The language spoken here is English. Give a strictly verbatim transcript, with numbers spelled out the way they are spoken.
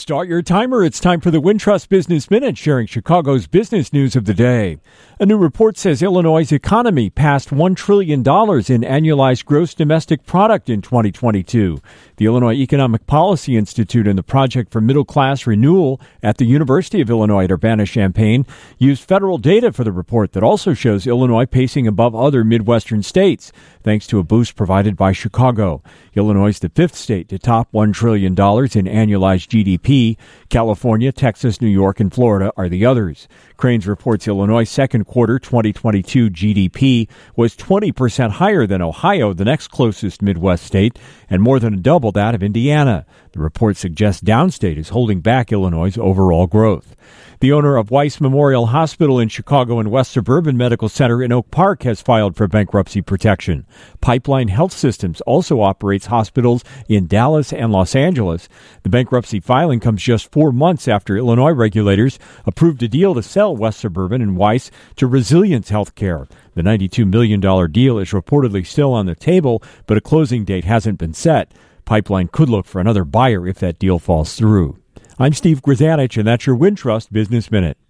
Start your timer. It's time for the Wintrust Business Minute, sharing Chicago's business news of the day. A new report says Illinois' economy passed one trillion dollars in annualized gross domestic product in twenty twenty-two. The Illinois Economic Policy Institute and the Project for Middle Class Renewal at the University of Illinois at Urbana-Champaign used federal data for the report that also shows Illinois pacing above other Midwestern states, thanks to a boost provided by Chicago. Illinois is the fifth state to top one trillion dollars in annualized G D P. California, Texas, New York, and Florida are the others. Crain's reports Illinois' second quarter twenty twenty-two G D P was twenty percent higher than Ohio, the next closest Midwest state, and more than double that of Indiana. The report suggests downstate is holding back Illinois' overall growth. The owner of Weiss Memorial Hospital in Chicago and West Suburban Medical Center in Oak Park has filed for bankruptcy protection. Pipeline Health Systems also operates hospitals in Dallas and Los Angeles. The bankruptcy filing comes just four months after Illinois regulators approved a deal to sell West Suburban and Weiss to Resilience Healthcare. The ninety-two million dollars deal is reportedly still on the table, but a closing date hasn't been set. Pipeline could look for another buyer if that deal falls through. I'm Steve Grzanich, and that's your Wintrust Business Minute.